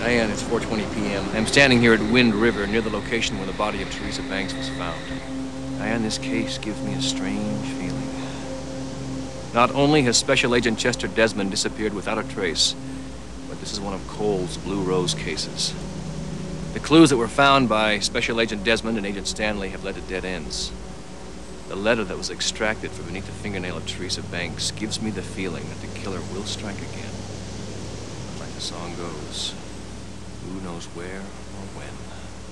Diane, it's 4:20 p.m. I'm standing here at Wind River near the location where the body of Teresa Banks was found. Diane, this case gives me a strange feeling. Not only has Special Agent Chester Desmond disappeared without a trace, but this is one of Cole's Blue Rose cases. The clues that were found by Special Agent Desmond and Agent Stanley have led to dead ends. The letter that was extracted from beneath the fingernail of Teresa Banks gives me the feeling that the killer will strike again. But like the song goes, who knows where or when?